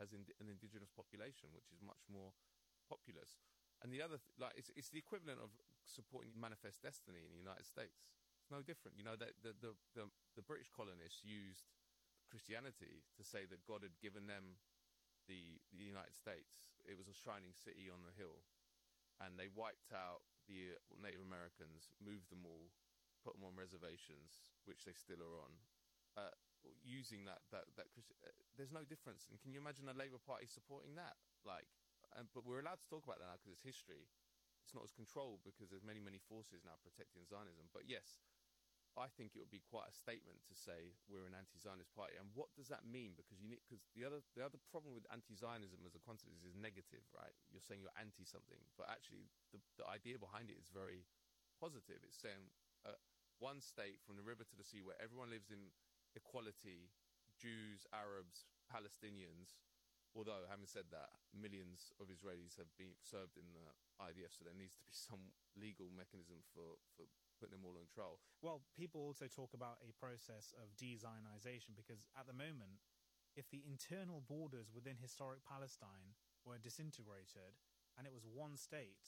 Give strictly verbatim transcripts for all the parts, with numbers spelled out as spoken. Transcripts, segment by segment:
has in, an indigenous population, which is much more populous. And the other, th- like, it's, it's the equivalent of supporting Manifest Destiny in the United States. It's no different. You know, that the, the, the, the British colonists used Christianity to say that God had given them the, the United States. It was a shining city on the hill. And they wiped out the Native Americans, moved them all, put them on reservations, which they still are on, uh, using that, that, that Christi- uh, there's no difference. And can you imagine a Labour Party supporting that? Like, and, but we're allowed to talk about that now because it's history. It's not as controlled because there's many, many forces now protecting Zionism. But yes, I think it would be quite a statement to say we're an anti-Zionist party. And what does that mean? Because you need, because the other the other problem with anti-Zionism as a concept is, is negative, right? You're saying you're anti something, but actually the the idea behind it is very positive. It's saying uh, one state from the river to the sea where everyone lives in equality, Jews, Arabs, Palestinians. Although, having said that, millions of Israelis have been served in the I D F, so there needs to be some legal mechanism for, for putting them all on trial. Well, people also talk about a process of de-Zionization, because at the moment, if the internal borders within historic Palestine were disintegrated and it was one state,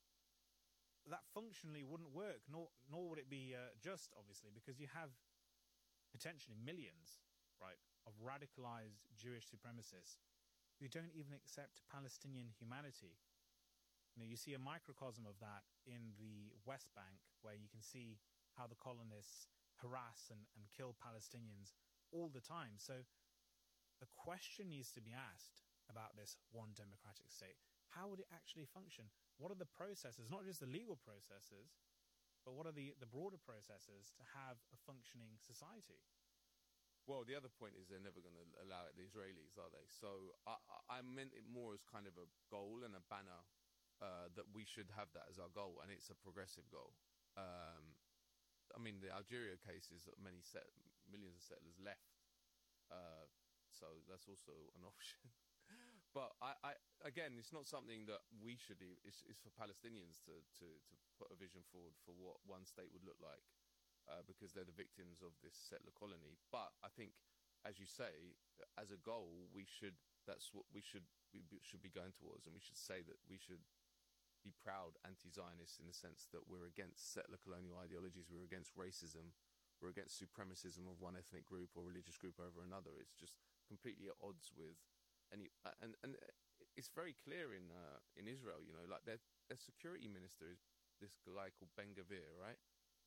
that functionally wouldn't work, nor nor would it be uh, just, obviously, because you have potentially millions, right, of radicalized Jewish supremacists who don't even accept Palestinian humanity. You know, you see a microcosm of that in the West Bank, where you can see how the colonists harass and, and kill Palestinians all the time. So the question needs to be asked about this one democratic state. How would it actually function? What are the processes, not just the legal processes, but what are the, the broader processes to have a functioning society? Well, the other point is they're never going to allow it, the Israelis, are they? So I, I meant it more as kind of a goal and a banner, uh, that we should have that as our goal, and it's a progressive goal. Um, I mean, the Algeria case is that many set, millions of settlers left, uh, so that's also an option. But I, I, again, it's not something that we should do. It's, it's for Palestinians to, to, to put a vision forward for what one state would look like. Uh, because they're the victims of this settler colony. But I think, as you say, as a goal, we should. That's what we should we should be going towards, and we should say that we should be proud anti-Zionists in the sense that we're against settler colonial ideologies, we're against racism, we're against supremacism of one ethnic group or religious group over another. It's just completely at odds with any. Uh, and and it's very clear in uh, in Israel. You know, like their their security minister is this guy called Ben Gvir, right?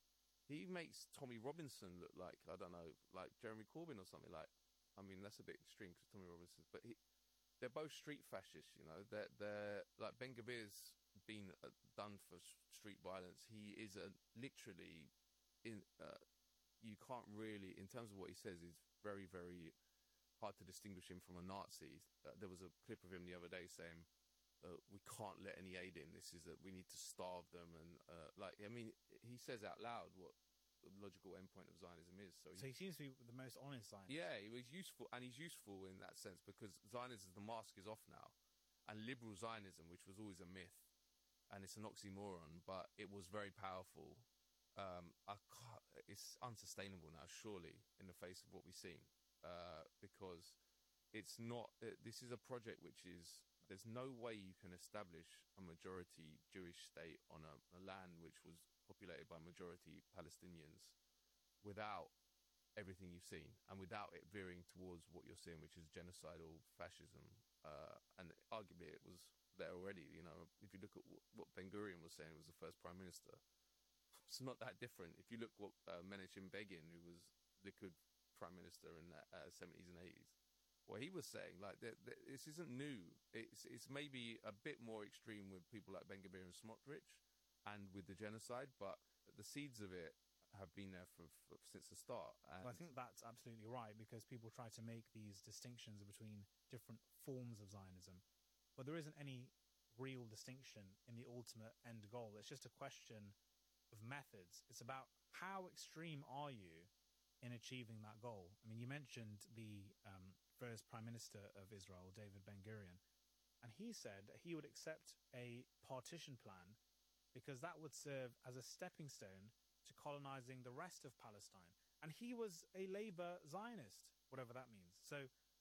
He makes Tommy Robinson look like, I don't know, like Jeremy Corbyn or something. Like, I mean, that's a bit extreme because Tommy Robinson, but he, they're both street fascists, you know. They're, they're like, Ben Gvir's been uh, done for street violence. He is a, literally, in. Uh, you can't really, in terms of what he says, it's very, very hard to distinguish him from a Nazi. Uh, there was a clip of him the other day saying, Uh, we can't let any aid in. This is that we need to starve them, and uh, like I mean, he says out loud what the logical endpoint of Zionism is. So, so he, he seems to be the most honest Zionist. Yeah, he was useful, and he's useful in that sense because Zionism, the mask is off now, and liberal Zionism, which was always a myth, and it's an oxymoron, but it was very powerful. Um, I can't, it's unsustainable now, surely, in the face of what we've seen, uh, because it's not. Uh, this is a project which is. There's no way you can establish a majority Jewish state on a, a land which was populated by majority Palestinians without everything you've seen and without it veering towards what you're seeing, which is genocidal fascism. Uh, and arguably it was there already. You know, if you look at w- what Ben Gurion was saying, was the first prime minister. It's not that different. If you look what uh, Menachem Begin, who was Likud prime minister in the uh, seventies and eighties, what he was saying, like, they're, they're, this isn't new. It's it's maybe a bit more extreme with people like Ben Gvir and Smotrich and with the genocide, but the seeds of it have been there for, for since the start. And well, I think that's absolutely right, because people try to make these distinctions between different forms of Zionism, but there isn't any real distinction in the ultimate end goal. It's just a question of methods. It's about how extreme are you in achieving that goal. I mean, you mentioned the um, first Prime Minister of Israel, David Ben-Gurion, and he said that he would accept a partition plan because that would serve as a stepping stone to colonizing the rest of Palestine. And he was a Labour Zionist, whatever that means. So, you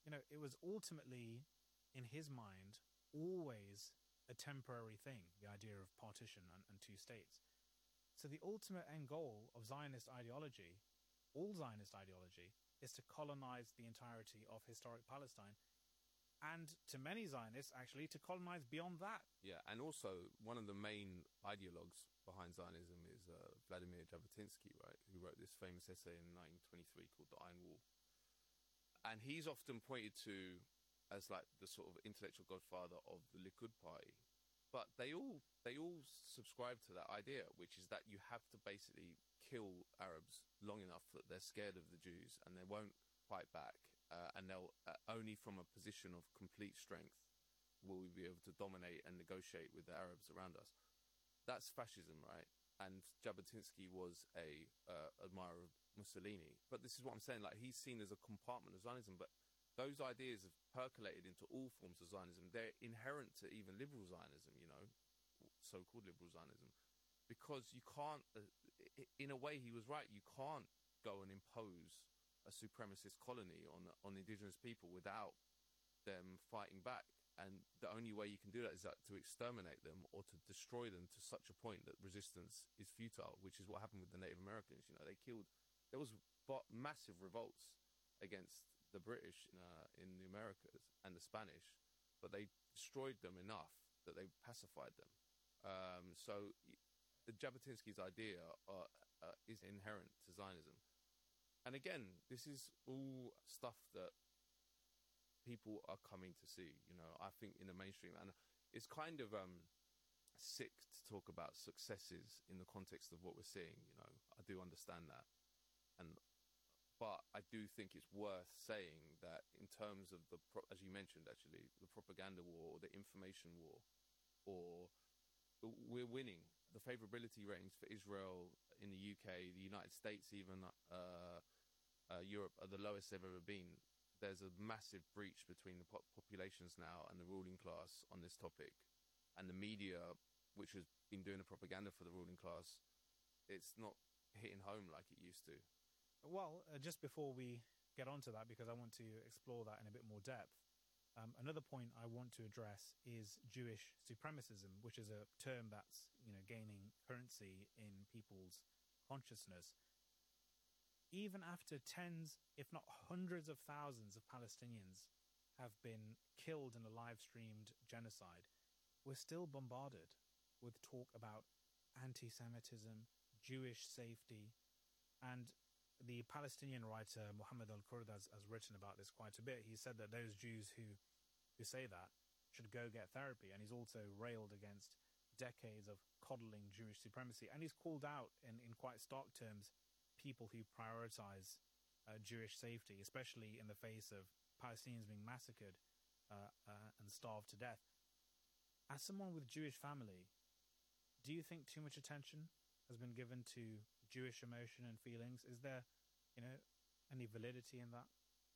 you know, it was ultimately, in his mind, always a temporary thing, the idea of partition and, and two states. So the ultimate end goal of Zionist ideology, all Zionist ideology, is to colonize the entirety of historic Palestine. And to many Zionists, actually, to colonize beyond that. Yeah, and also one of the main ideologues behind Zionism is uh, Vladimir Jabotinsky, right, who wrote this famous essay in nineteen twenty-three called The Iron Wall. And he's often pointed to as like the sort of intellectual godfather of the Likud party. But they all they all subscribe to that idea, which is that you have to basically kill Arabs long enough that they're scared of the Jews and they won't fight back. Uh, and they'll uh, only from a position of complete strength will we be able to dominate and negotiate with the Arabs around us. That's fascism, right? And Jabotinsky was a uh, admirer of Mussolini. But this is what I'm saying, like, he's seen as a compartment of Zionism, but those ideas have percolated into all forms of Zionism. They're inherent to even liberal Zionism, you know, so-called liberal Zionism, because you can't, uh, in a way he was right, you can't go and impose a supremacist colony on on indigenous people without them fighting back. And the only way you can do that is that to exterminate them or to destroy them to such a point that resistance is futile, which is what happened with the Native Americans. You know, they killed, there was massive revolts against the British uh, in the Americas and the Spanish, but they destroyed them enough that they pacified them. Um, so the Jabotinsky's idea uh, uh, is inherent to Zionism. And again, this is all stuff that people are coming to see, you know, I think in the mainstream. And it's kind of um, sick to talk about successes in the context of what we're seeing, you know. I do understand that. And but I do think it's worth saying that in terms of the, pro- as you mentioned, actually, the propaganda war, or the information war, or we're winning. The favorability ratings for Israel in the U K, the United States, even uh, uh, Europe, are the lowest they've ever been. There's a massive breach between the pop- populations now and the ruling class on this topic. And the media, which has been doing the propaganda for the ruling class, it's not hitting home like it used to. Well, uh, just before we get onto that, because I want to explore that in a bit more depth, Um, another point I want to address is Jewish supremacism, which is a term that's, you know, gaining currency in people's consciousness. Even after tens, if not hundreds of thousands of Palestinians have been killed in a live-streamed genocide, we're still bombarded with talk about anti-Semitism, Jewish safety, and the Palestinian writer Muhammad al-Kurd has, has written about this quite a bit. He said that those Jews who, who say that should go get therapy, and he's also railed against decades of coddling Jewish supremacy, and he's called out in, in quite stark terms people who prioritize uh, Jewish safety, especially in the face of Palestinians being massacred uh, uh, and starved to death. As someone with Jewish family, do you think too much attention has been given to Jewish emotion and feelings? Is there, you know, any validity in that?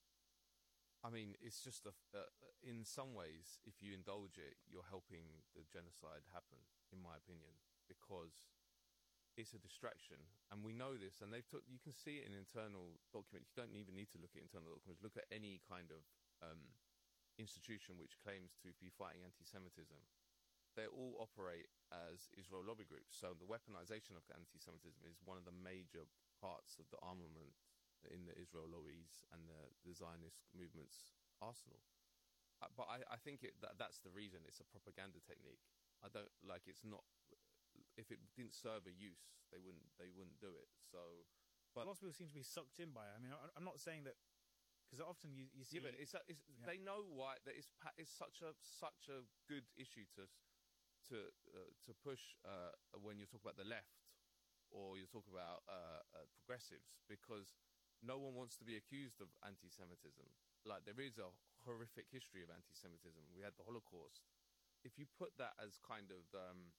I mean, it's just, a, uh, in some ways, if you indulge it, you're helping the genocide happen, in my opinion, because it's a distraction. And we know this, and they've took, you can see it in internal documents. You don't even need to look at internal documents. Look at any kind of um, institution which claims to be fighting anti-Semitism. They all operate as Israel lobby groups. So the weaponization of anti-Semitism is one of the major parts of the armament in the Israel lobbies and the, the Zionist movement's arsenal. Uh, but I, I think it, that that's the reason. It's a propaganda technique. I don't like. It's not. If it didn't serve a use, they wouldn't. They wouldn't do it. So, but lots of people seem to be sucked in by it. I mean, I, I'm not saying that, because often you, you see. Yeah, but it's, it's yeah. They know why that it's it's such a such a good issue to to uh, to push uh, when you talk about the left or you talk about uh, uh, progressives, because no one wants to be accused of anti-Semitism. Like, there is a horrific history of anti-Semitism. We had the Holocaust. If you put that as kind of um,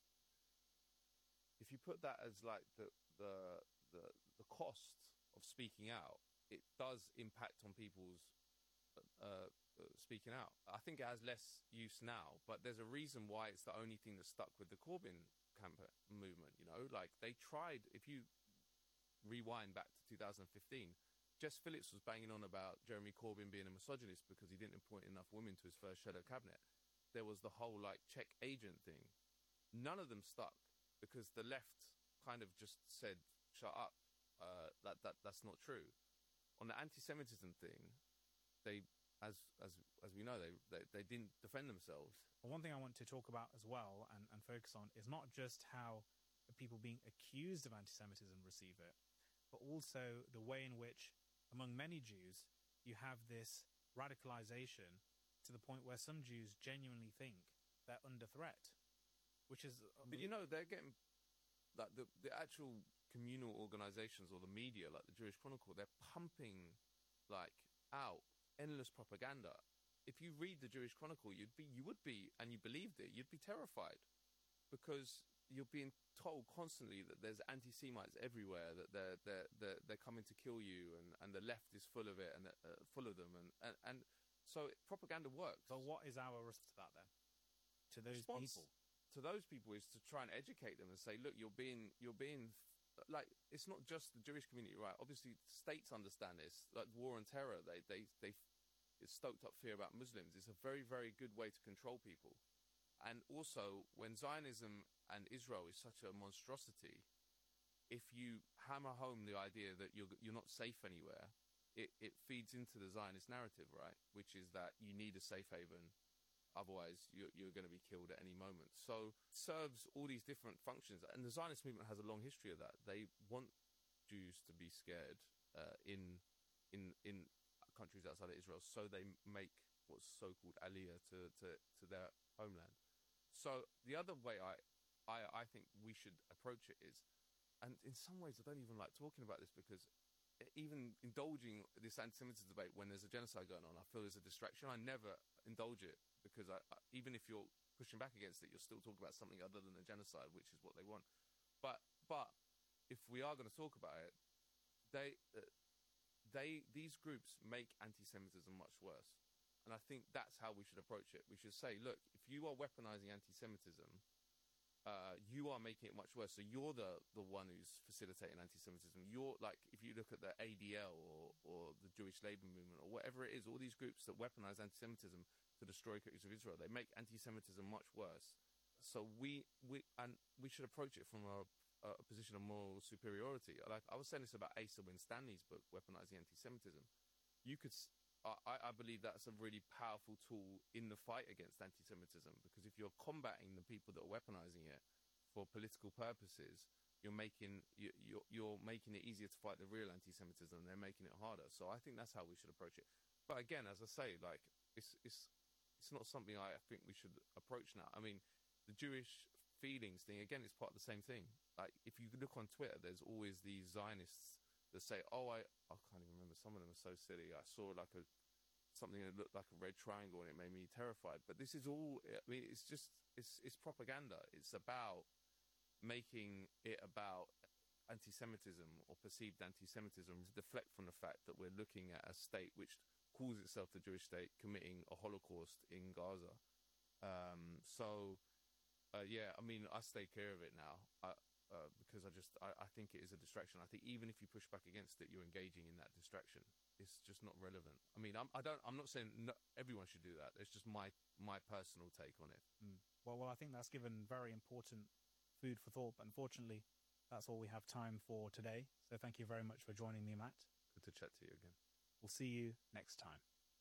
if you put that as like the the the the cost of speaking out, it does impact on people's uh, uh, speaking out. I think it has less use now, but there's a reason why it's the only thing that stuck with the Corbyn campaign movement. You know, like, they tried. If you rewind back to two thousand fifteen, Jess Phillips was banging on about Jeremy Corbyn being a misogynist because he didn't appoint enough women to his first shadow cabinet. There was the whole, like, check agent thing. None of them stuck because the left kind of just said, shut up, uh, that, that that's not true. On the anti-Semitism thing, they, as as as we know, they, they, they didn't defend themselves. One thing I want to talk about as well and, and focus on is not just how people being accused of anti-Semitism receive it, but also the way in which, among many Jews, you have this radicalization to the point where some Jews genuinely think they're under threat, which is... Um, but, you know, they're getting... Like, the, the actual communal organizations or the media, like the Jewish Chronicle, they're pumping, like, out endless propaganda. If you read the Jewish Chronicle, you'd be, you would be, and you believed it, you'd be terrified. Because you're being told constantly that there's anti-Semites everywhere, that they're they're they're, they're coming to kill you, and, and the left is full of it, and uh, full of them, and, and and so propaganda works. But what is our response to that then? To those Response people, to those people is to try and educate them and say, look, you're being you're being like, it's not just the Jewish community, right? Obviously, states understand this. Like war and terror, they they they it's stoked up fear about Muslims. It's a very very good way to control people. And also, when Zionism and Israel is such a monstrosity, if you hammer home the idea that you're you're not safe anywhere, it, it feeds into the Zionist narrative, right? Which is that you need a safe haven, otherwise you're, you're going to be killed at any moment. So it serves all these different functions. And the Zionist movement has a long history of that. They want Jews to be scared uh, in in in countries outside of Israel, so they make what's so-called aliyah to, to, to their homeland. So the other way I, I, I think we should approach it is, and in some ways I don't even like talking about this because even indulging this anti-Semitism debate when there's a genocide going on, I feel there's a distraction. I never indulge it because I, I, even if you're pushing back against it, you're still talking about something other than a genocide, which is what they want. But but if we are going to talk about it, they uh, they these groups make anti-Semitism much worse. And I think that's how we should approach it. We should say, look, if you are weaponizing anti-Semitism, uh, you are making it much worse. So you're the, the one who's facilitating anti-Semitism. You're like, if you look at the A D L or, or the Jewish labor movement or whatever it is, all these groups that weaponize anti-Semitism to destroy critics of Israel, they make anti-Semitism much worse. So we, we, and we should approach it from a, a position of moral superiority. Like I was saying this about Asa Winstanley's book, Weaponizing Anti-Semitism. You could... I, I believe that's a really powerful tool in the fight against anti-Semitism, because if you're combating the people that are weaponizing it for political purposes, you're making you, you're, you're making it easier to fight the real anti-Semitism. They're making it harder. So I think that's how we should approach it. But again, as I say, like it's it's it's not something I think we should approach now. I mean, the Jewish feelings thing again is part of the same thing. Like if you look on Twitter, there's always these Zionists that say, oh, I, I can't even remember. Some of them are so silly. I saw like a something that looked like a red triangle and it made me terrified. But this is all, I mean, it's just, it's it's propaganda. It's about making it about anti-Semitism or perceived anti-Semitism to deflect from the fact that we're looking at a state which calls itself the Jewish state committing a Holocaust in Gaza. Um, so, uh, yeah, I mean, I stay clear of it now. I, Uh, because I just I, I think it is a distraction. I think even if you push back against it, you're engaging in that distraction. It's just not relevant. I mean, I'm, I don't. I'm not saying no, everyone should do that. It's just my my personal take on it. Mm. Well, well, I think that's given very important food for thought. But unfortunately, that's all we have time for today. So thank you very much for joining me, Matt. Good to chat to you again. We'll see you next time.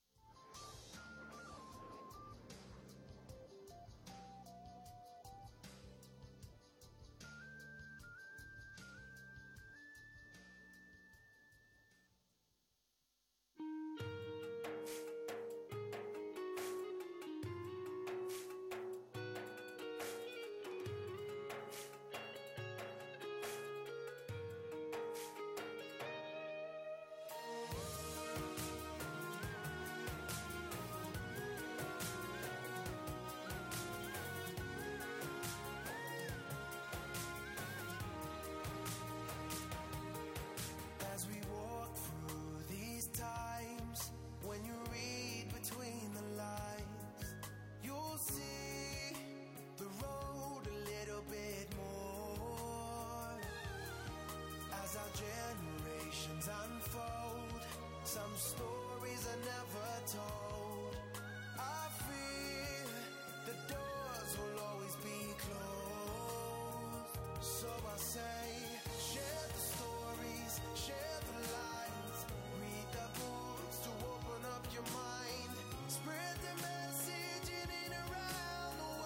As we walk through these times, when you read between the lines, you'll see the road a little bit more. As our generations unfold, Some stories are never told. I fear the doors will always be closed. So I say, share the stories, share the lies, read the books to open up your mind, spread the message in and around the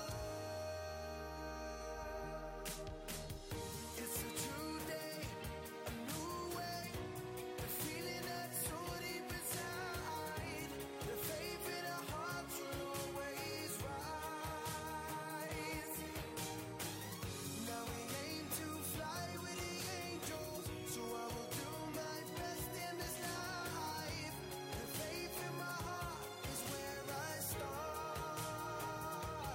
world. It's a true day, a new way, the feeling that's so deep inside, the faith in our hearts will always rise. Now we aim to fly with the angels, so I will do my best in this life. The faith in my heart is where I start.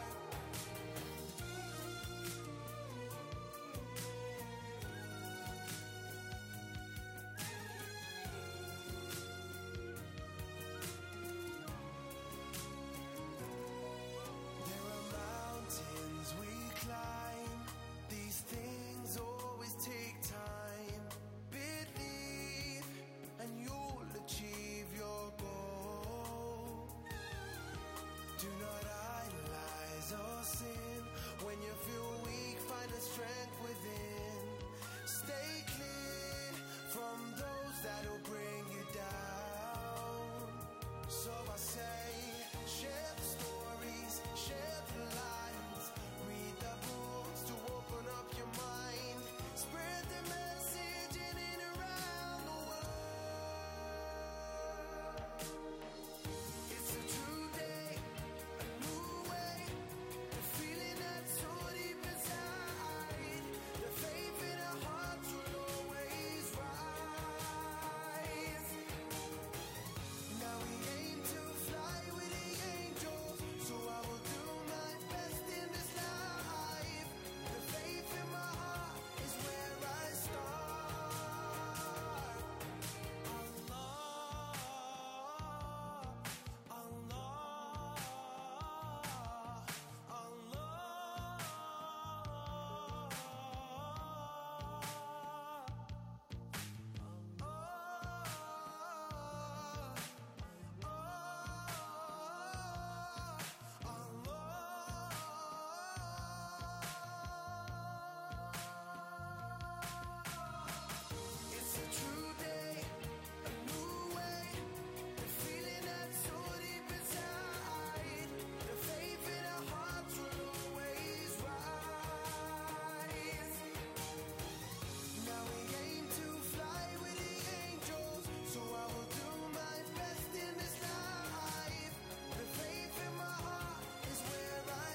There are mountains we climb. These things always take time. Believe, and you'll achieve your goal. Do not idolize or sin. When you feel weak, find the strength within. Stay clear from those that'll bring you down. So I say, share the stories, share the lines, read the books to open up your mind, spread the message in and around the world. It's a true day, a new way, the feeling that's so deep inside, the faith in our hearts will always rise. Now we aim to fly with the angels, so I will do my best in this life. The faith in my heart is where I start. Allah, Allah, It's a true day, a new way, the feeling that's so deep inside, the faith in our hearts will always rise. Now we aim to fly with the angels, so I will do my best in this life. The faith in my heart is where I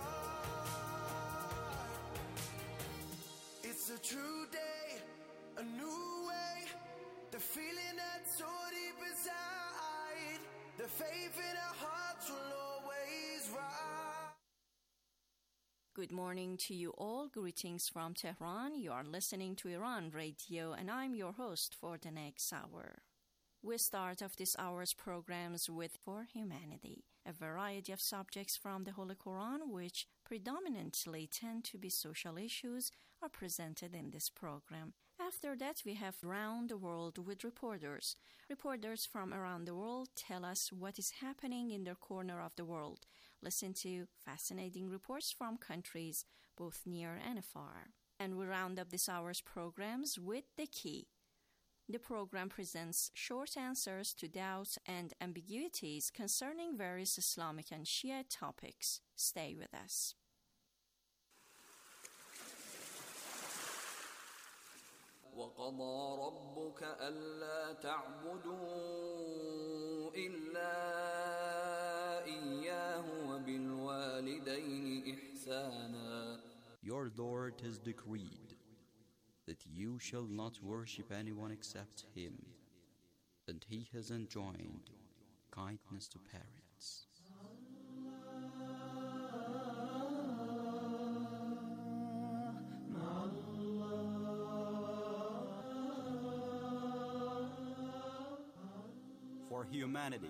start. It's a true day, a new way, the feeling that's so deep inside, the faith in our hearts will always rise. Good morning to you all. Greetings from Tehran. You are listening to Iran Radio, and I'm your host for the next hour. We start off this hour's programs with For Humanity, a variety of subjects from the Holy Quran, which predominantly tend to be social issues, are presented in this program. After that, we have Round the World with reporters. Reporters from around the world tell us what is happening in their corner of the world. Listen to fascinating reports from countries both near and far. And we round up this hour's programs with The Key. The program presents short answers to doubts and ambiguities concerning various Islamic and Shia topics. Stay with us. وَقَضَى رَبُّكَ أَلَّا تَعْبُدُوا إِلَّا إِيَّاهُ وَبِالْوَالِدَيْنِ إِحْسَانًا. Your Lord has decreed that you shall not worship anyone except Him, and He has enjoined kindness to parents. For humanity.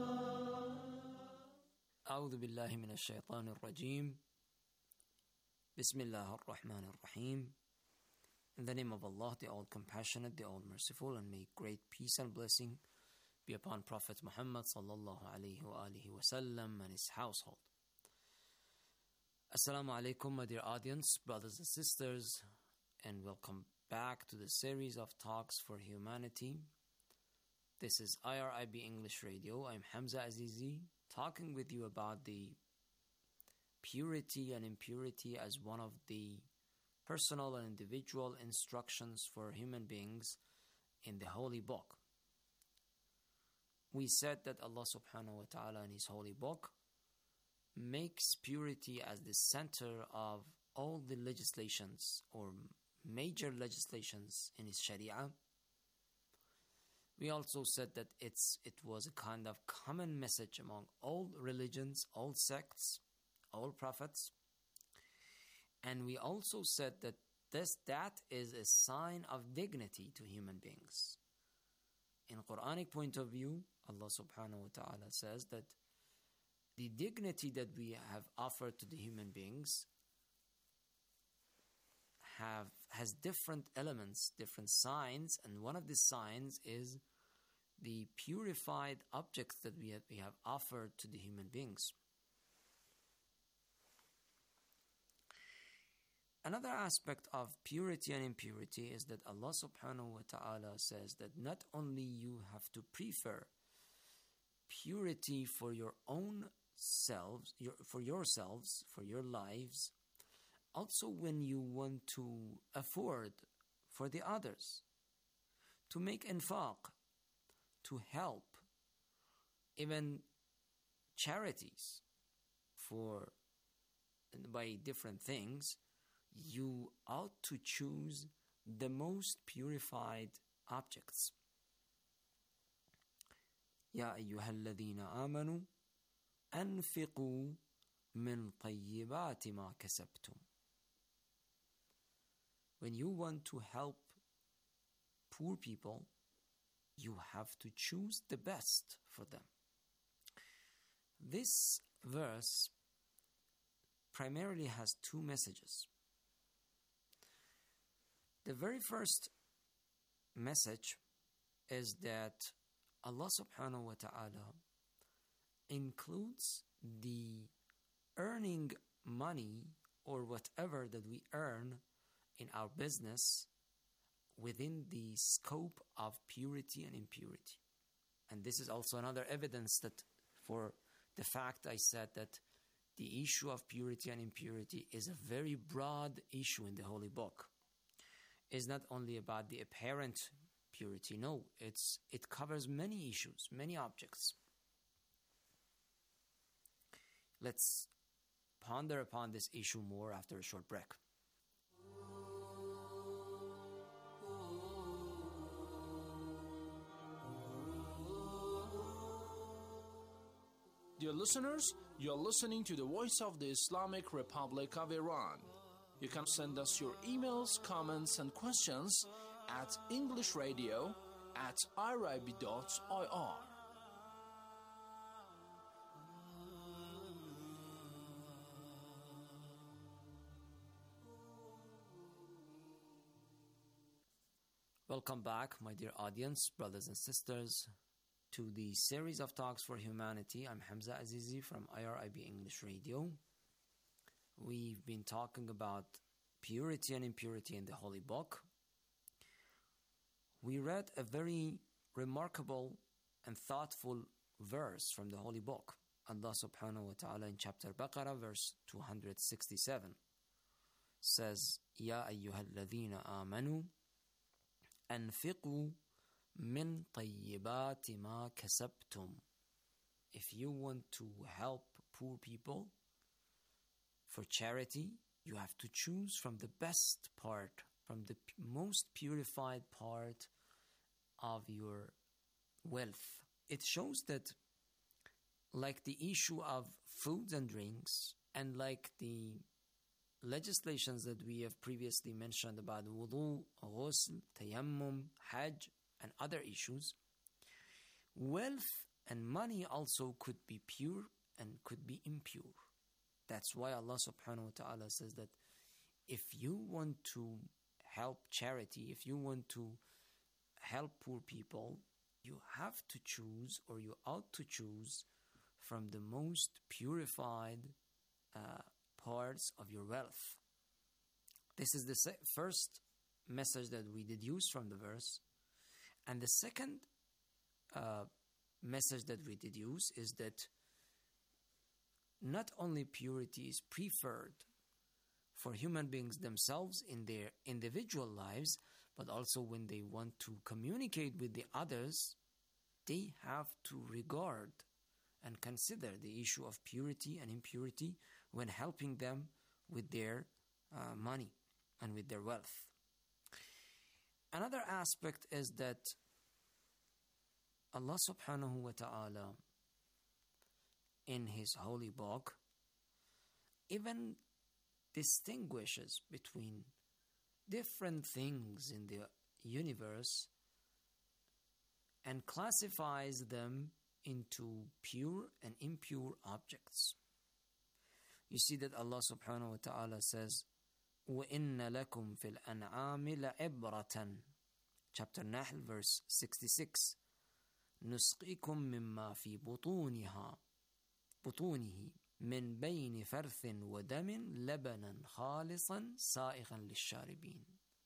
أعوذ بالله من الشيطان الرجيم Bismillah ar-Rahman ar-Rahim. In the name of Allah, the All-Compassionate, the All-Merciful, and may great peace and blessing be upon Prophet Muhammad sallallahu alayhi wa alihi wa sallam and his household. Assalamu alaikum, my dear audience, brothers and sisters, and welcome back to the series of Talks for Humanity. This is I R I B English Radio. I'm Hamza Azizi, talking with you about the purity and impurity as one of the personal and individual instructions for human beings in the Holy Book. We said that Allah subhanahu wa ta'ala in His Holy Book makes purity as the center of all the legislations or major legislations in His Sharia. We also said that it's it was a kind of common message among all religions, all sects, all prophets. And we also said that this that is a sign of dignity to human beings. In Quranic point of view, Allah subhanahu wa ta'ala says that the dignity that we have offered to the human beings have has different elements, different signs, and one of the signs is the purified objects that we have, we have offered to the human beings. Another aspect of purity and impurity is that Allah subhanahu wa ta'ala says that not only you have to prefer purity for your own selves, your, for yourselves, for your lives, also when you want to afford for the others, to make infaq, to help, even charities for by different things, you ought to choose the most purified objects. يا أيها الذين آمنوا أنفقوا من طيبات ما كسبتم. When you want to help poor people, you have to choose the best for them. This verse primarily has two messages. The very first message is that Allah subhanahu wa ta'ala includes the earning money or whatever that we earn in our business within the scope of purity and impurity. And this is also another evidence that for the fact I said that the issue of purity and impurity is a very broad issue in the Holy Book. It's not only about the apparent purity, no, it's it covers many issues, many objects. Let's ponder upon this issue more after a short break. Dear listeners, you're listening to the Voice of the Islamic Republic of Iran. You can send us your emails, comments, and questions at englishradio at irib dot I R. Welcome back, my dear audience, brothers and sisters, to the series of Talks for Humanity. I'm Hamza Azizi from I R I B English Radio. We've been talking about purity and impurity in the Holy Book. We read a very remarkable and thoughtful verse from the Holy Book. Allah subhanahu wa ta'ala in chapter Baqarah, verse two hundred sixty-seven, says, Ya ayyuhalladhina amanu, anfiqu min tayyibati ma kasabtum. If you want to help poor people for charity, you have to choose from the best part, from the p- most purified part of your wealth. It shows that, like the issue of foods and drinks, and like the legislations that we have previously mentioned about wudu, ghusl, tayammum, hajj, and other issues, wealth and money also could be pure and could be impure. That's why Allah subhanahu wa ta'ala says that if you want to help charity, if you want to help poor people, you have to choose, or you ought to choose, from the most purified uh, parts of your wealth. This is the se- first message that we deduce from the verse. And the second uh, message that we deduce is that not only purity is preferred for human beings themselves in their individual lives, but also when they want to communicate with the others, they have to regard and consider the issue of purity and impurity when helping them with their uh, money and with their wealth. Another aspect is that Allah subhanahu wa ta'ala in His holy book even distinguishes between different things in the universe and classifies them into pure and impure objects. You see that Allah subhanahu wa ta'ala says, وَإِنَّ لَكُمْ فِي الْأَنْعَامِ لَعِبْرَةً, chapter Nahl, verse sixty-six. نُسْقِكُم مِّمَّا فِي بُطُونِهَا بُطُونِهِ مِنْ بَيْنِ فَرْثٍ وَدَمٍ لَبَنًا خَالِصًا سَائِغًا لِلشَّارِبِينَ.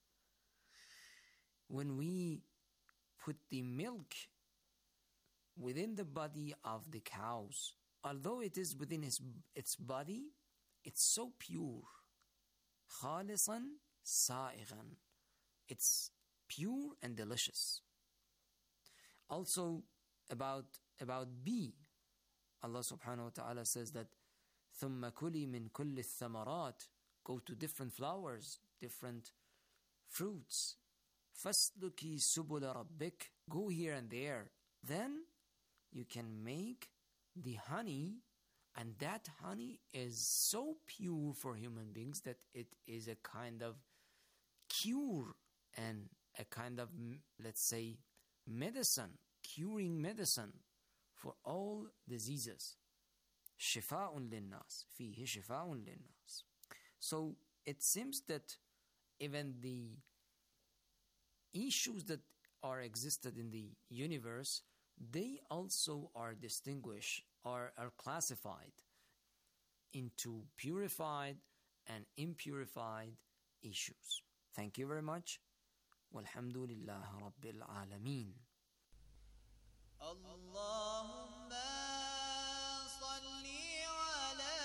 When we put the milk within the body of the cows, although it is within his, its body, it's so pure. خَالِصًا سَائِغًا. It's pure and delicious. Also about about bee, Allah subhanahu wa ta'ala says that ثُمَّ كُلِي مِن كُلِّ الثَّمَرَاتِ, go to different flowers, different fruits. فَاسْلُكِي سُبُلَ رَبِّكَ, go here and there. Then you can make the honey, and that honey is so pure for human beings that it is a kind of cure and a kind of, let's say, medicine, curing medicine for all diseases. شِفَاءٌ لِلنَّاسِ فِيهِ شِفَاءٌ لِلنَّاسِ. So it seems that even the issues that are existed in the universe, they also are distinguished or are classified into purified and impurified issues. Thank you very much. Walhamdulillah Rabbil Alameen. اللهم صل على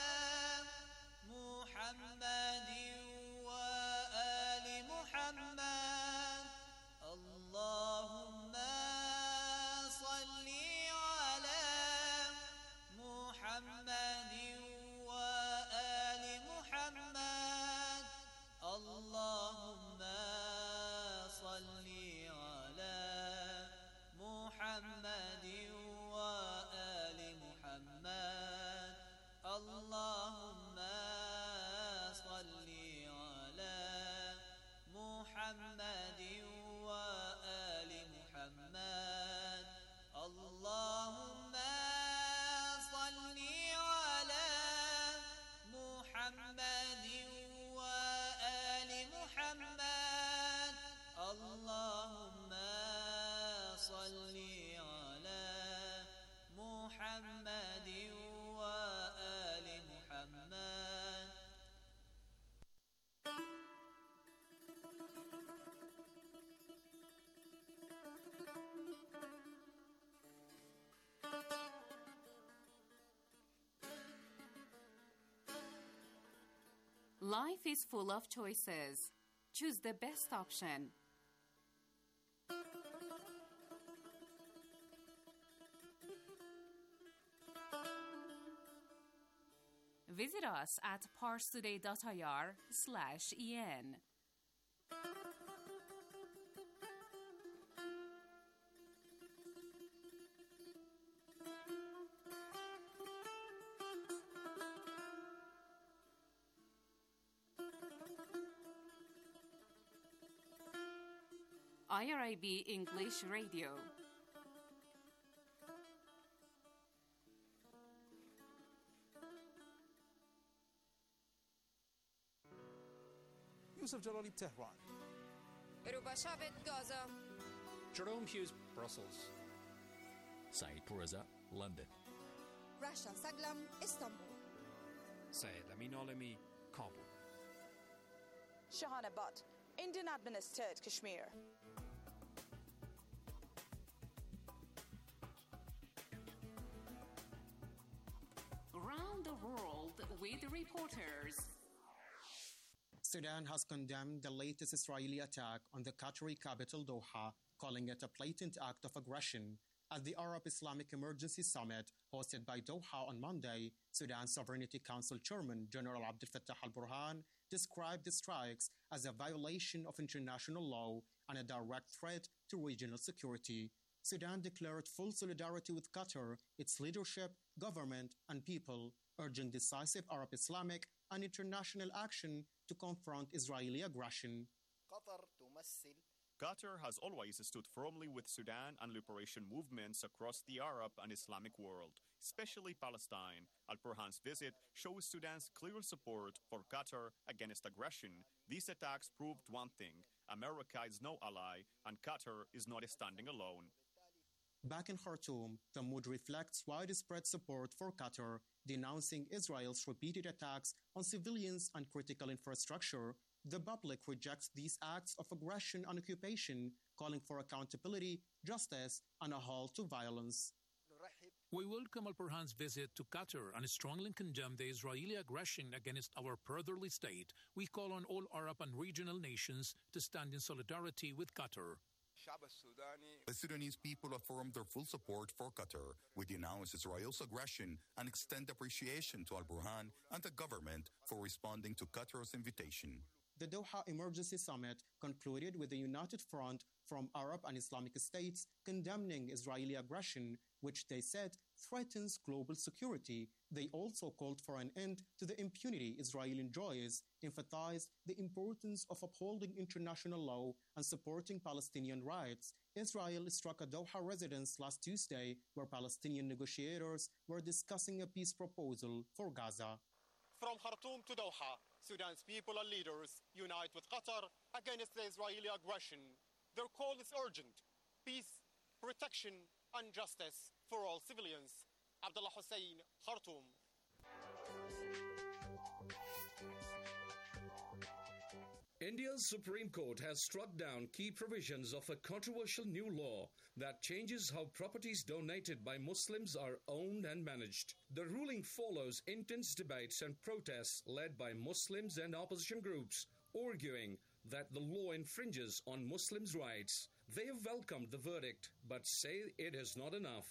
محمد وآل محمد. اللهم صل على محمد وآل محمد. اللهم صل على محمد وآل محمد. اللهم صل على محمد وآل محمد. اللهم صل على محمد وآل محمد. اللهم صل على محمد وآل محمد. Life is full of choices. Choose the best option. Visit us at parstoday.ir slash en. I R I B English Radio. Yusuf Jalali, Tehran. Rubashavit, Gaza. Jerome Hughes, Brussels. Saeed Pourreza, London. Rasha Saglam, Istanbul. Syed Amin Alami, Kabul. Shahana Butt, Indian administered Kashmir. Around the world with reporters. Sudan has condemned the latest Israeli attack on the Qatari capital Doha, calling it a blatant act of aggression. At the Arab Islamic Emergency Summit hosted by Doha on Monday, Sudan Sovereignty Council Chairman General Abdel Fattah al-Burhan described the strikes as a violation of international law and a direct threat to regional security. Sudan declared full solidarity with Qatar, its leadership, government, and people, urging decisive Arab Islamic and international action to confront Israeli aggression. Qatar has always stood firmly with Sudan and liberation movements across the Arab and Islamic world, especially Palestine. Al-Burhan's visit shows Sudan's clear support for Qatar against aggression. These attacks proved one thing: America is no ally, and Qatar is not standing alone. Back in Khartoum, the mood reflects widespread support for Qatar, denouncing Israel's repeated attacks on civilians and critical infrastructure. The public rejects these acts of aggression and occupation, calling for accountability, justice, and a halt to violence. We welcome Al-Burhan's visit to Qatar and strongly condemn the Israeli aggression against our brotherly state. We call on all Arab and regional nations to stand in solidarity with Qatar. The Sudanese people affirm their full support for Qatar. We denounce Israel's aggression and extend appreciation to Al-Burhan and the government for responding to Qatar's invitation. The Doha Emergency Summit concluded with a united front from Arab and Islamic states condemning Israeli aggression, which they said threatens global security. They also called for an end to the impunity Israel enjoys, emphasized the importance of upholding international law and supporting Palestinian rights. Israel struck a Doha residence last Tuesday where Palestinian negotiators were discussing a peace proposal for Gaza. From Khartoum to Doha, Sudan's people and leaders unite with Qatar against the Israeli aggression. Their call is urgent: peace, protection, and justice for all civilians. Abdullah Hussein, Khartoum. India's Supreme Court has struck down key provisions of a controversial new law that changes how properties donated by Muslims are owned and managed. The ruling follows intense debates and protests led by Muslims and opposition groups, arguing that the law infringes on Muslims' rights. They have welcomed the verdict, but say it is not enough.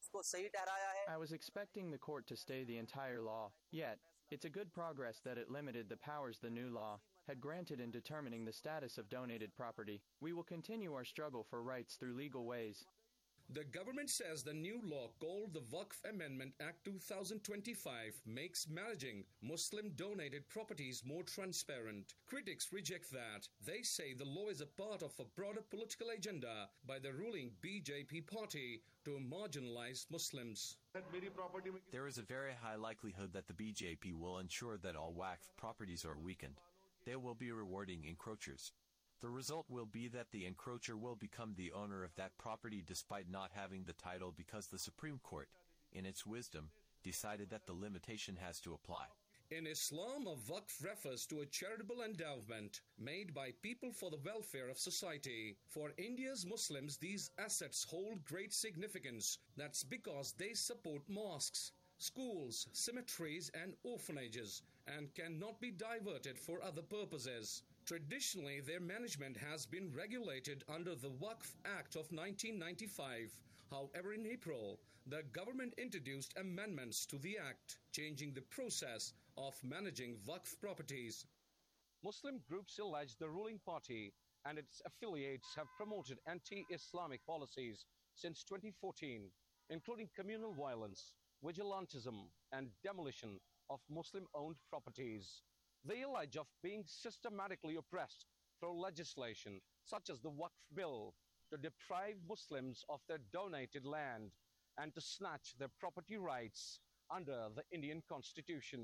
I was expecting the court to stay the entire law, yet it's a good progress that it limited the powers the new law had granted in determining the status of donated property. We will continue our struggle for rights through legal ways. The government says the new law called the Waqf Amendment Act two thousand twenty-five makes managing Muslim-donated properties more transparent. Critics reject that. They say the law is a part of a broader political agenda by the ruling B J P party to marginalize Muslims. There is a very high likelihood that the B J P will ensure that all Waqf properties are weakened. They will be rewarding encroachers. The result will be that the encroacher will become the owner of that property despite not having the title because the Supreme Court, in its wisdom, decided that the limitation has to apply. In Islam, a waqf refers to a charitable endowment made by people for the welfare of society. For India's Muslims, these assets hold great significance. That's because they support mosques, schools, cemeteries, and orphanages, and cannot be diverted for other purposes. Traditionally, their management has been regulated under the Waqf Act of nineteen ninety-five. However, in April, the government introduced amendments to the act, changing the process of managing Waqf properties. Muslim groups allege the ruling party and its affiliates have promoted anti-Islamic policies since twenty fourteen, including communal violence, vigilantism, and demolition of Muslim-owned properties. They allege of being systematically oppressed through legislation such as the Waqf Bill to deprive Muslims of their donated land and to snatch their property rights under the Indian Constitution.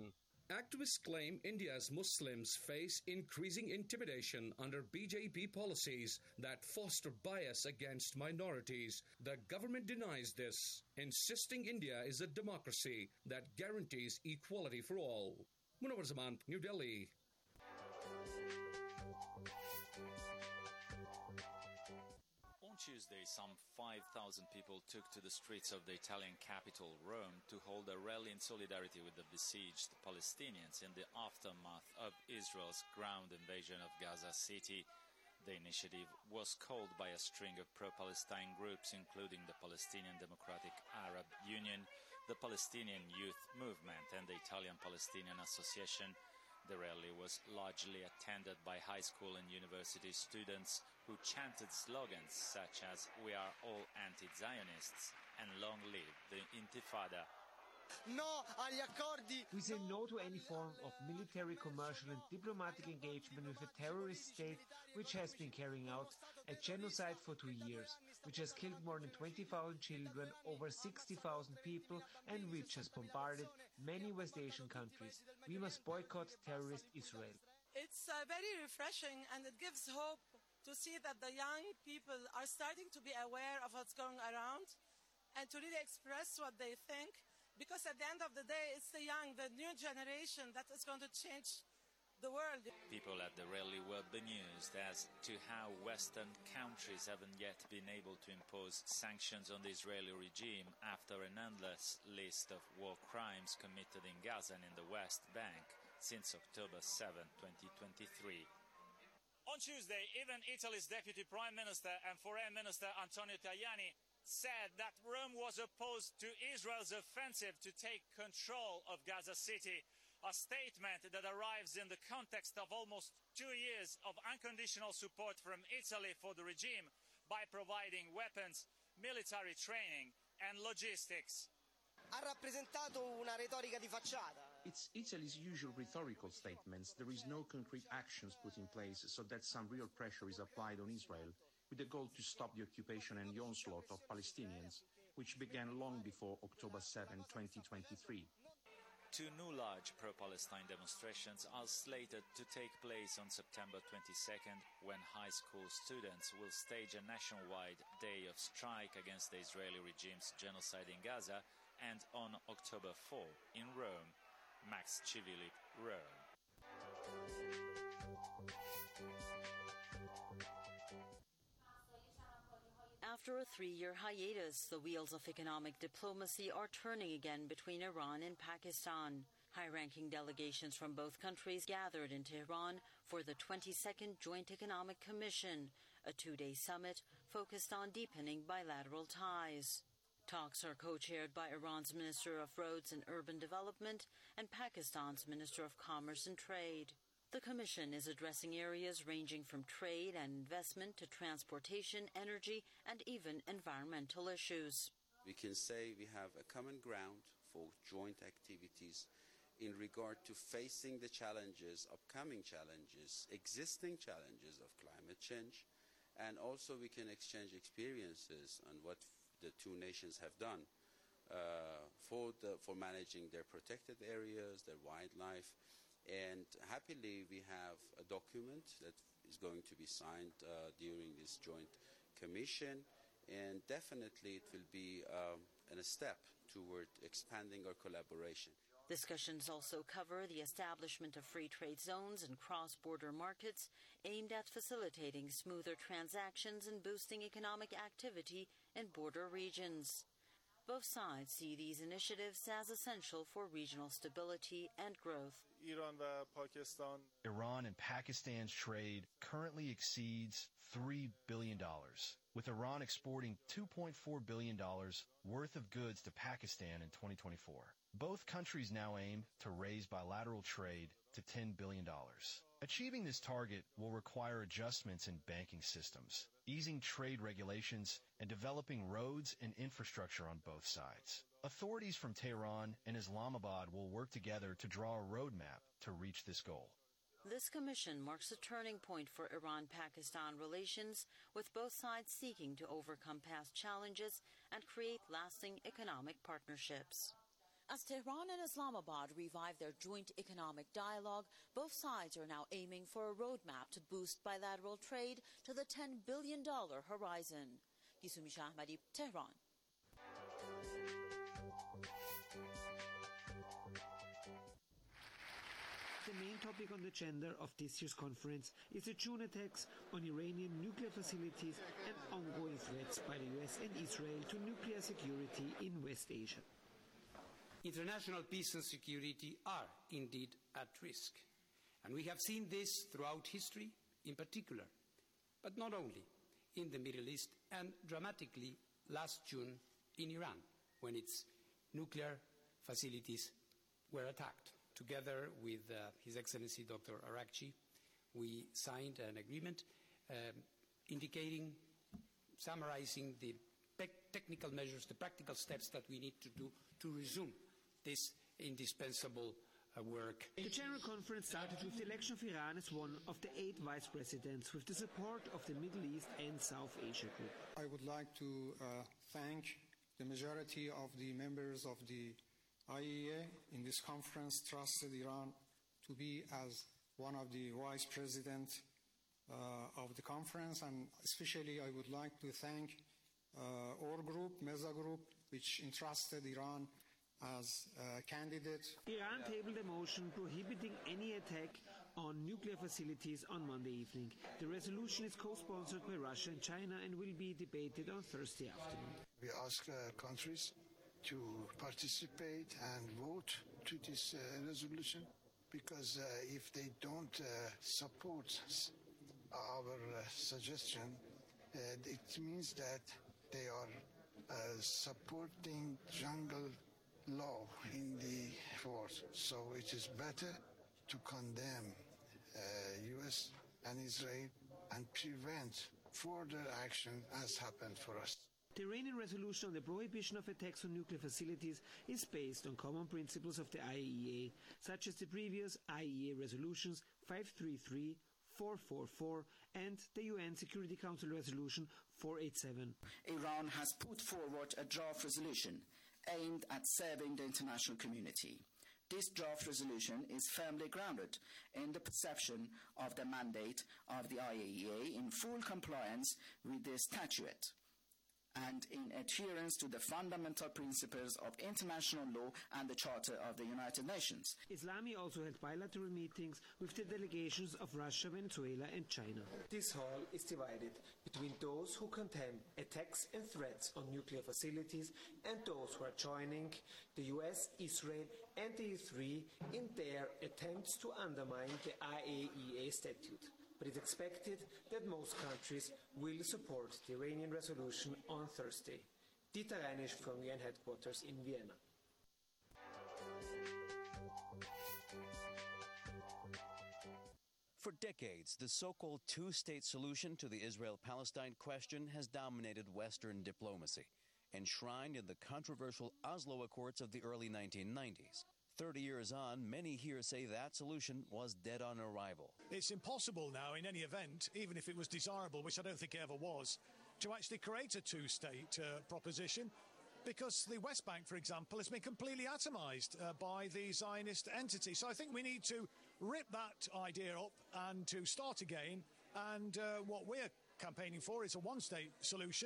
Activists claim India's Muslims face increasing intimidation under B J P policies that foster bias against minorities. The government denies this, insisting India is a democracy that guarantees equality for all. Munawar Zaman, New Delhi. On Tuesday, some five thousand people took to the streets of the Italian capital, Rome, to hold a rally in solidarity with the besieged Palestinians in the aftermath of Israel's ground invasion of Gaza City. The initiative was called by a string of pro-Palestine groups, including the Palestinian Democratic Arab Union, the Palestinian Youth Movement, and the Italian Palestinian Association. The rally was largely attended by high school and university students who chanted slogans such as "We are all anti-Zionists" and "Long live the Intifada." No agli accordi. We say no to any form of military, commercial and diplomatic engagement with a terrorist state which has been carrying out a genocide for two years, which has killed more than twenty thousand children, over sixty thousand people, and which has bombarded many West Asian countries. We must boycott terrorist Israel. It's uh, very refreshing, and it gives hope to see that the young people are starting to be aware of what's going around and to really express what they think. Because at the end of the day, it's the young, the new generation that is going to change the world. People at the rally were bemused as to how Western countries haven't yet been able to impose sanctions on the Israeli regime after an endless list of war crimes committed in Gaza and in the West Bank since October seventh, twenty twenty-three. On Tuesday, even Italy's Deputy Prime Minister and Foreign Minister Antonio Tajani said that Rome was opposed to Israel's offensive to take control of Gaza City, a statement that arrives in the context of almost two years of unconditional support from Italy for the regime by providing weapons, military training and logistics. Ha rappresentato una retorica di facciata. It's Italy's usual rhetorical statements. There is no concrete actions put in place so that some real pressure is applied on Israel, with the goal to stop the occupation and the onslaught of Palestinians, which began long before October seventh, twenty twenty-three. Two new large pro-Palestine demonstrations are slated to take place on September twenty-second, when high school students will stage a nationwide day of strike against the Israeli regime's genocide in Gaza, and on October fourth in Rome. Max Civilip, Rome. After a three-year hiatus, the wheels of economic diplomacy are turning again between Iran and Pakistan. High-ranking delegations from both countries gathered in Tehran for the twenty-second Joint Economic Commission, a two-day summit focused on deepening bilateral ties. Talks are co-chaired by Iran's Minister of Roads and Urban Development and Pakistan's Minister of Commerce and Trade. The Commission is addressing areas ranging from trade and investment to transportation, energy, and even environmental issues. We can say we have a common ground for joint activities in regard to facing the challenges, upcoming challenges, existing challenges of climate change, and also we can exchange experiences on what the two nations have done uh, for, the, for managing their protected areas, their wildlife. And happily, we have a document that is going to be signed uh, during this joint commission, and definitely it will be um, a step toward expanding our collaboration. Discussions also cover the establishment of free trade zones and cross-border markets aimed at facilitating smoother transactions and boosting economic activity in border regions. Both sides see these initiatives as essential for regional stability and growth. Iran and Pakistan's trade currently exceeds three billion dollars, with Iran exporting two point four billion dollars worth of goods to Pakistan in twenty twenty-four. Both countries now aim to raise bilateral trade to ten billion dollars. Achieving this target will require adjustments in banking systems, easing trade regulations, and developing roads and infrastructure on both sides. Authorities from Tehran and Islamabad will work together to draw a roadmap to reach this goal. This commission marks a turning point for Iran-Pakistan relations, with both sides seeking to overcome past challenges and create lasting economic partnerships. As Tehran and Islamabad revive their joint economic dialogue, both sides are now aiming for a roadmap to boost bilateral trade to the ten billion dollars horizon. Yusumi Shahmadi, Tehran. The main topic on the agenda of this year's conference is the June attacks on Iranian nuclear facilities and ongoing threats by the U S and Israel to nuclear security in West Asia. International peace and security are indeed at risk. And we have seen this throughout history in particular, but not only in the Middle East, and dramatically last June in Iran, when its nuclear facilities were attacked. Together with uh, His Excellency Doctor Araghchi, we signed an agreement um, indicating, summarizing the technical measures, the practical steps that we need to do to resume this indispensable uh, work. The General Conference started with the election of Iran as one of the eight vice presidents with the support of the Middle East and South Asia Group. I would like to uh, thank the majority of the members of the I A E A in this conference trusted Iran to be as one of the vice presidents uh, of the conference, and especially I would like to thank uh, our group, Meza Group, which entrusted Iran as a candidate. Iran tabled a motion prohibiting any attack on nuclear facilities on Monday evening. The resolution is co-sponsored by Russia and China and will be debated on Thursday afternoon. We ask uh, countries to participate and vote to this uh, resolution, because uh, if they don't uh, support our uh, suggestion, uh, it means that they are uh, supporting jungle law in the world. So it is better to condemn uh, U S and Israel and prevent further action as happened for us. The Iranian resolution on the prohibition of attacks on nuclear facilities is based on common principles of the I A E A, such as the previous I A E A resolutions five three three, four four four and the U N Security Council resolution four eighty-seven. Iran has put forward a draft resolution aimed at serving the international community. This draft resolution is firmly grounded in the perception of the mandate of the I A E A in full compliance with the statute and in adherence to the fundamental principles of international law and the Charter of the United Nations. Islami also held bilateral meetings with the delegations of Russia, Venezuela and China. This hall is divided between those who condemn attacks and threats on nuclear facilities and those who are joining the U S, Israel and the E three in their attempts to undermine the I A E A statute. But it's expected that most countries will support the Iranian resolution on Thursday. Dieter Reinisch from U N headquarters in Vienna. For decades, the so-called two-state solution to the Israel-Palestine question has dominated Western diplomacy, enshrined in the controversial Oslo Accords of the early nineteen nineties. Thirty years on, many here say that solution was dead on arrival. It's impossible now in any event, even if it was desirable, which I don't think it ever was, to actually create a two-state uh, proposition, because the West Bank, for example, has been completely atomized uh, by the Zionist entity. So I think we need to rip that idea up and to start again, and uh, what we're campaigning for is a one-state solution.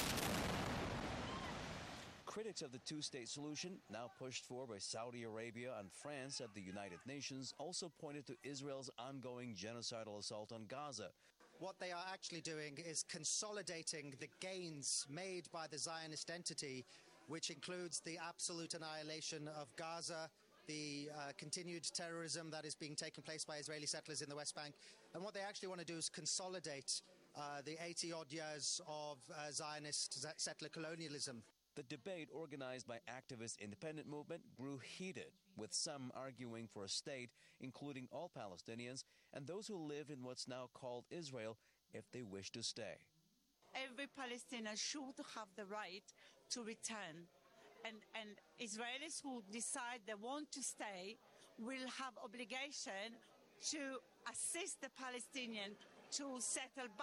Critics of the two-state solution, now pushed for by Saudi Arabia and France at the United Nations, also pointed to Israel's ongoing genocidal assault on Gaza. What they are actually doing is consolidating the gains made by the Zionist entity, which includes the absolute annihilation of Gaza, the uh, continued terrorism that is being taken place by Israeli settlers in the West Bank. And what they actually want to do is consolidate uh, the eighty-odd years of uh, Zionist settler colonialism. The debate, organized by activist independent movement, grew heated, with some arguing for a state, including all Palestinians, and those who live in what's now called Israel, if they wish to stay. Every Palestinian should have the right to return, and, and Israelis who decide they want to stay will have obligation to assist the Palestinian to settle back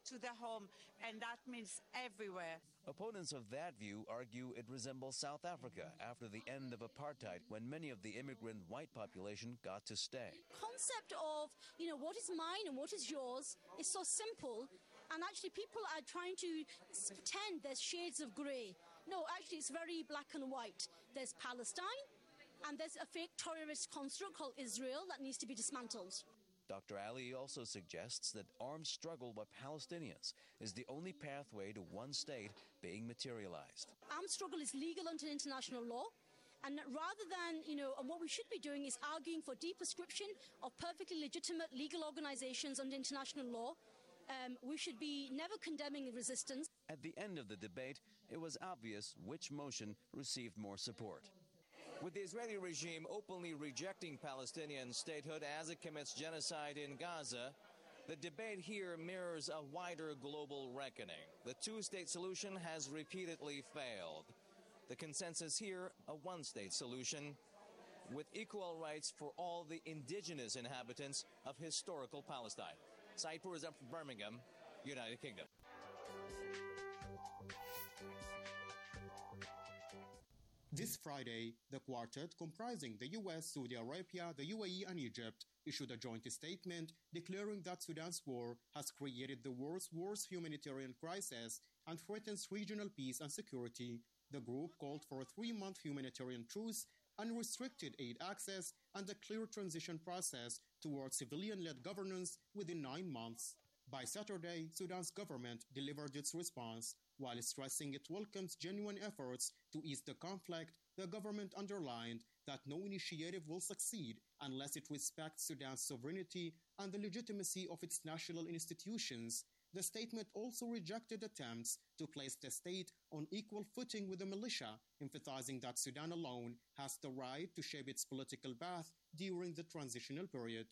to their home, and that means everywhere. Opponents of that view argue it resembles South Africa after the end of apartheid, when many of the immigrant white population got to stay. Concept of, you know, what is mine and what is yours is so simple, and actually people are trying to pretend there's shades of grey. No, actually it's very black and white. There's Palestine, and there's a fake terrorist construct called Israel that needs to be dismantled. Doctor Ali also suggests that armed struggle by Palestinians is the only pathway to one state being materialized. Armed struggle is legal under international law, and rather than, you know, and what we should be doing is arguing for deprescription of perfectly legitimate legal organizations under international law. Um, we should be never condemning resistance. At the end of the debate, it was obvious which motion received more support. With the Israeli regime openly rejecting Palestinian statehood as it commits genocide in Gaza, the debate here mirrors a wider global reckoning. The two-state solution has repeatedly failed. The consensus here, a one-state solution with equal rights for all the indigenous inhabitants of historical Palestine. Saeed Purazem from Birmingham, United Kingdom. This Friday, the quartet, comprising the U S, Saudi Arabia, the U A E, and Egypt, issued a joint statement declaring that Sudan's war has created the world's worst humanitarian crisis and threatens regional peace and security. The group called for a three-month humanitarian truce, unrestricted aid access, and a clear transition process towards civilian-led governance within nine months. By Saturday, Sudan's government delivered its response. While stressing it welcomes genuine efforts to ease the conflict, the government underlined that no initiative will succeed unless it respects Sudan's sovereignty and the legitimacy of its national institutions. The statement also rejected attempts to place the state on equal footing with the militia, emphasizing that Sudan alone has the right to shape its political path during the transitional period.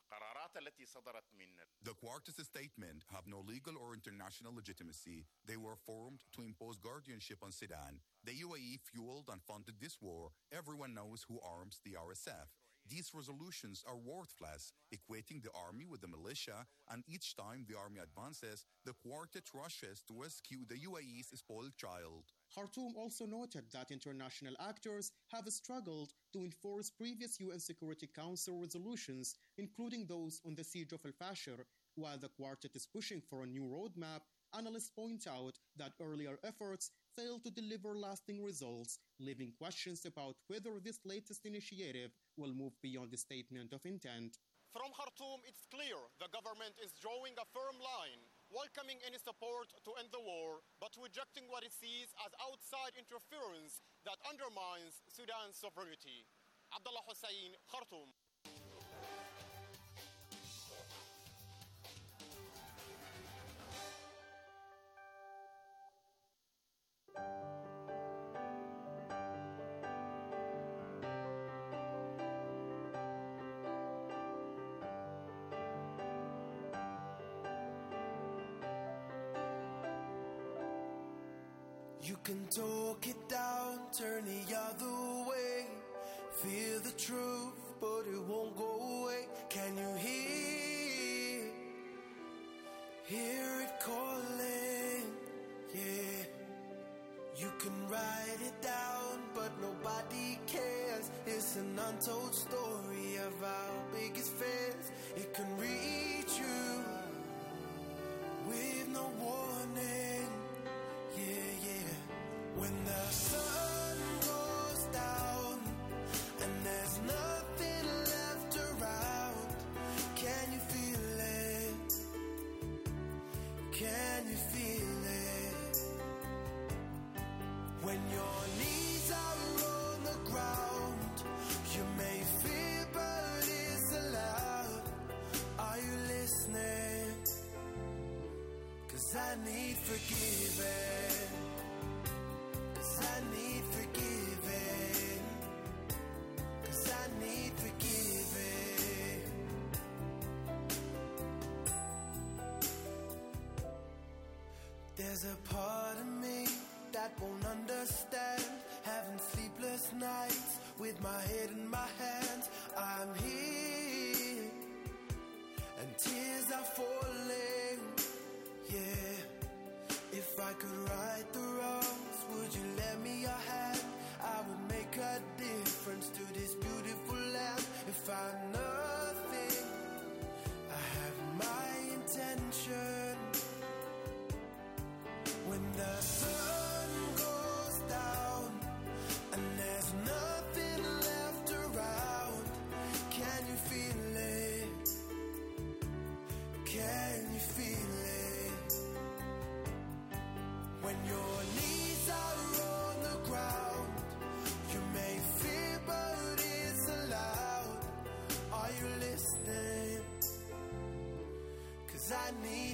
The quartet's statement have no legal or international legitimacy. They were formed to impose guardianship on Sudan. The U A E fueled and funded this war. Everyone knows who arms the R S F. These resolutions are worthless, equating the army with the militia, and each time the army advances, the quartet rushes to rescue the U A E's spoiled child. Khartoum also noted that international actors have struggled to enforce previous U N Security Council resolutions, including those on the siege of Al-Fashir. While the quartet is pushing for a new roadmap, analysts point out that earlier efforts failed to deliver lasting results, leaving questions about whether this latest initiative will move beyond the statement of intent. From Khartoum, it's clear the government is drawing a firm line, welcoming any support to end the war, but rejecting what it sees as outside interference that undermines Sudan's sovereignty. Abdullah Hussein, Khartoum. You can talk it down, turn the other way. Feel the truth, but it won't go away. Can you hear? Hear it calling, yeah. You can write it down, but nobody cares. It's an untold story of our biggest fears. It can reach you with no warning. Yeah, yeah. When the sun goes down and there's nothing left around, can you feel it? Can you feel it? When your knees are on the ground, you may fear, but it's allowed. Are you listening? 'Cause I need forgiving. 'Cause I need forgiving. 'Cause I need forgiving. There's a part of me that won't understand, having sleepless nights with my head in my hands. I'm here and tears are falling, yeah.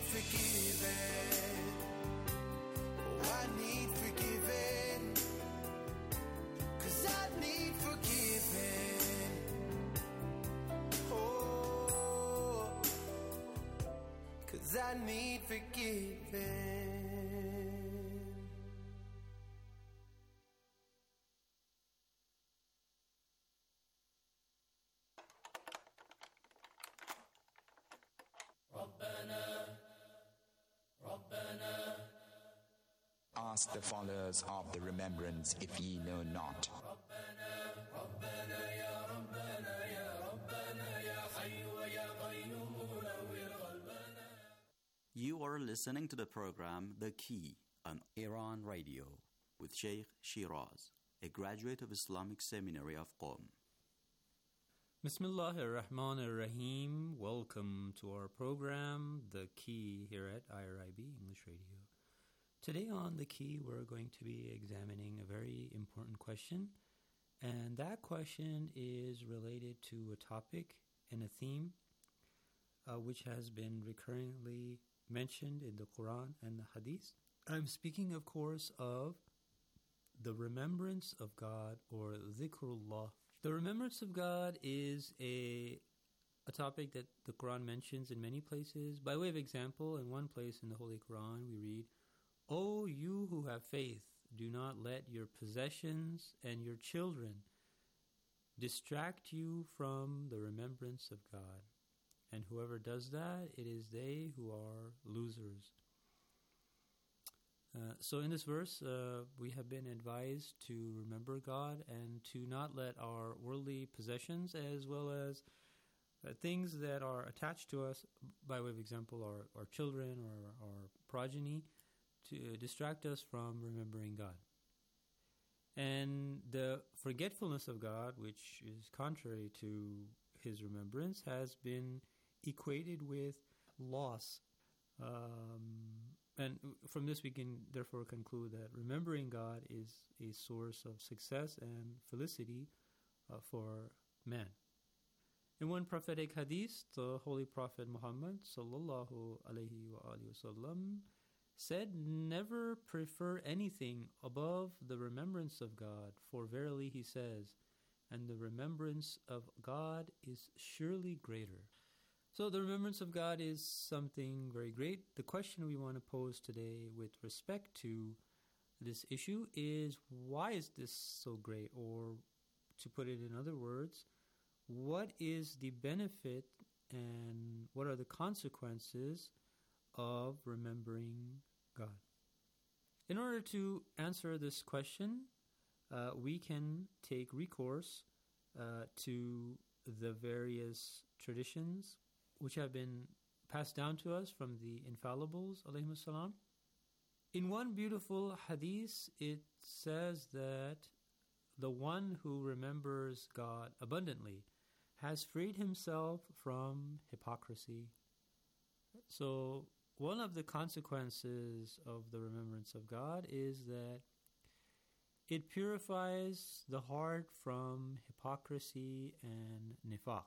forgiving. Oh, I need forgiving. 'Cause I need forgiving. Oh, 'cause I need forgiving. Ask the followers of the remembrance if ye know not. You are listening to the program The Key on Iran Radio with Sheikh Shiraz, a graduate of Islamic Seminary of Qom. Bismillahir Rahmanir Rahim. Welcome to our program, The Key, here at I R I B English Radio. Today on The Key, we're going to be examining a very important question, and that question is related to a topic and a theme uh, which has been recurringly mentioned in the Quran and the Hadith. I'm speaking, of course, of the remembrance of God, or dhikrullah. The remembrance of God is a a topic that the Quran mentions in many places. By way of example, in one place in the Holy Quran, we read, "O you who have faith, do not let your possessions and your children distract you from the remembrance of God. And whoever does that, it is they who are losers." Uh, so in this verse, uh, we have been advised to remember God and to not let our worldly possessions, as well as uh, things that are attached to us, by way of example, our, our children or our progeny, to distract us from remembering God. And the forgetfulness of God, which is contrary to His remembrance, has been equated with loss. Um, and from this we can therefore conclude that remembering God is a source of success and felicity uh, for man. In one prophetic hadith, the Holy Prophet Muhammad sallallahu alaihi wasallam said, "Never prefer anything above the remembrance of God, for verily," he says, "and the remembrance of God is surely greater." So the remembrance of God is something very great. The question we want to pose today with respect to this issue is, why is this so great? Or to put it in other words, what is the benefit and what are the consequences of remembering God? In order to answer this question, uh, we can take recourse uh, to the various traditions which have been passed down to us from the infallibles, alayhimus salam. In one beautiful hadith, it says that the one who remembers God abundantly has freed himself from hypocrisy. So one of the consequences of the remembrance of God is that it purifies the heart from hypocrisy and nifaq.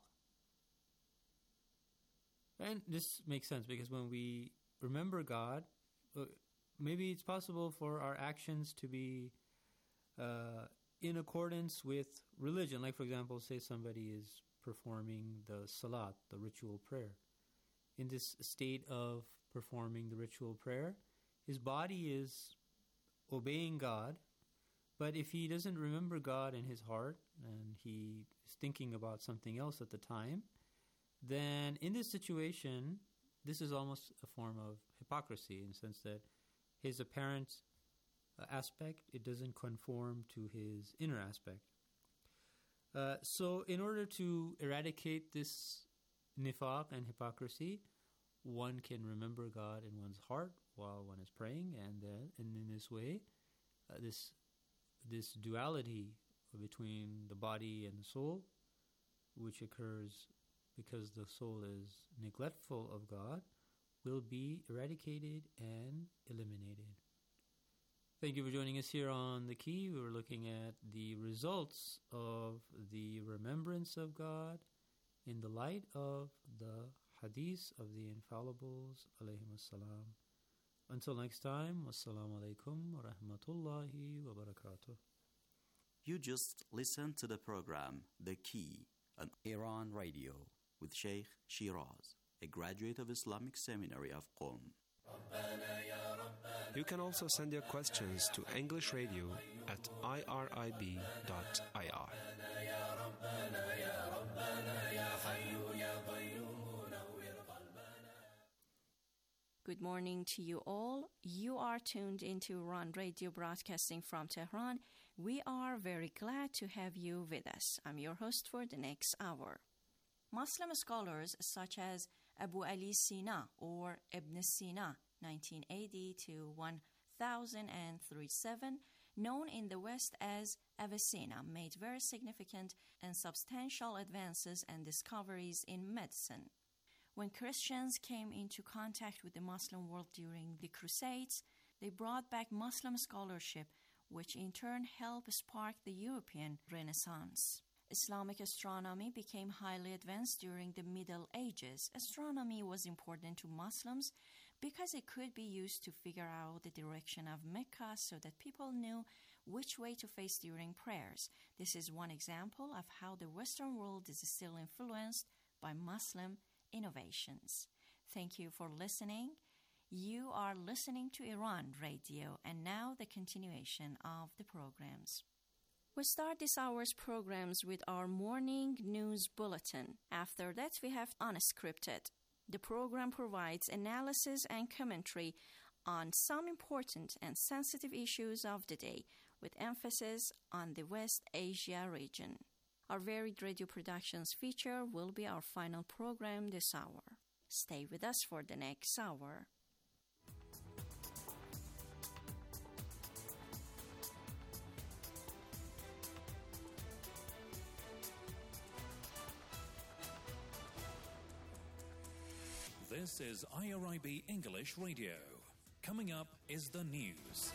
And this makes sense because when we remember God, uh, maybe it's possible for our actions to be uh, in accordance with religion. Like, for example, say somebody is performing the salat, the ritual prayer. In this state of performing the ritual prayer, his body is obeying God, but if he doesn't remember God in his heart and he is thinking about something else at the time, then in this situation, this is almost a form of hypocrisy in the sense that his apparent uh, aspect, it doesn't conform to his inner aspect. Uh, so in order to eradicate this nifaq and hypocrisy, one can remember God in one's heart while one is praying, and then and in this way, uh, this this duality between the body and the soul, which occurs because the soul is neglectful of God, will be eradicated and eliminated. Thank you for joining us here on The Key. We were looking at the results of the remembrance of God in the light of the hadith of the infallibles, alayhim assalam. Until next time, wassalamu alaikum wa rahmatullahi wa barakatuh. You just listened to the program The Key on Iran Radio with Sheikh Shiraz, a graduate of Islamic Seminary of Qom. You can also send your questions to English Radio at I R I B dot I R. Good morning to you all. You are tuned into Iran Radio broadcasting from Tehran. We are very glad to have you with us. I'm your host for the next hour. Muslim scholars such as Abu Ali Sina or Ibn Sina, nineteen eighty to one thousand thirty-seven, known in the West as Avicenna, made very significant and substantial advances and discoveries in medicine. When Christians came into contact with the Muslim world during the Crusades, they brought back Muslim scholarship, which in turn helped spark the European Renaissance. Islamic astronomy became highly advanced during the Middle Ages. Astronomy was important to Muslims because it could be used to figure out the direction of Mecca so that people knew which way to face during prayers. This is one example of how the Western world is still influenced by Muslim innovations. Thank you for listening. You are listening to Iran Radio, and now the continuation of the programs. We start this hour's programs with our morning news bulletin. After that, we have Unscripted. The program provides analysis and commentary on some important and sensitive issues of the day, with emphasis on the West Asia region. Our varied radio productions feature will be our final program this hour. Stay with us for the next hour. This is I R I B English Radio. Coming up is the news.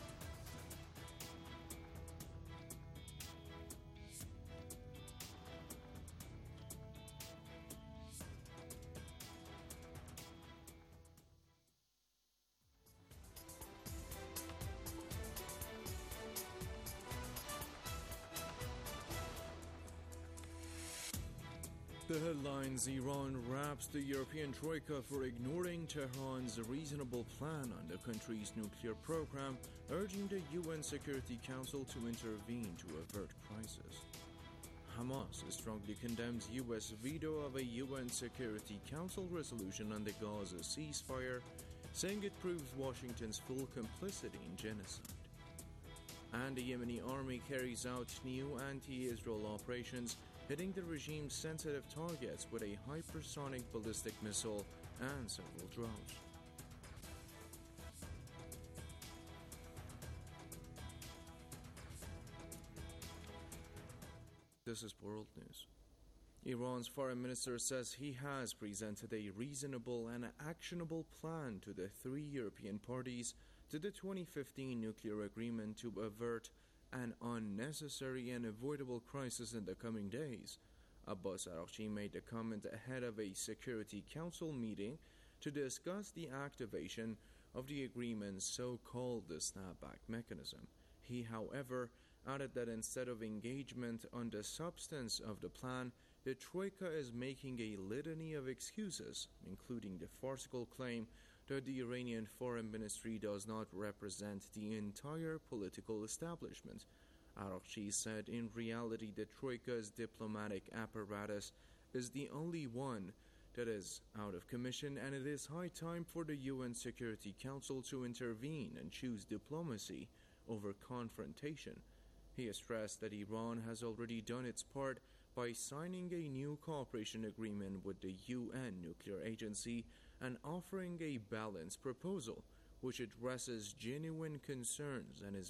The headlines: Iran raps the European Troika for ignoring Tehran's reasonable plan on the country's nuclear program, urging the U N Security Council to intervene to avert crisis. Hamas strongly condemns U S veto of a U N Security Council resolution on the Gaza ceasefire, saying it proves Washington's full complicity in genocide. And the Yemeni army carries out new anti-Israel operations, hitting the regime's sensitive targets with a hypersonic ballistic missile and several drones. This is World News. Iran's foreign minister says he has presented a reasonable and actionable plan to the three European parties to the twenty fifteen nuclear agreement to avert an unnecessary and avoidable crisis in the coming days. Abbas Araghchi made the comment ahead of a Security Council meeting to discuss the activation of the agreement's so-called snapback mechanism. He, however, added that instead of engagement on the substance of the plan, the Troika is making a litany of excuses, including the farcical claim that the Iranian Foreign Ministry does not represent the entire political establishment. Araghchi said in reality the Troika's diplomatic apparatus is the only one that is out of commission, and it is high time for the U N Security Council to intervene and choose diplomacy over confrontation. He stressed that Iran has already done its part by signing a new cooperation agreement with the U N Nuclear Agency and offering a balanced proposal which addresses genuine concerns and is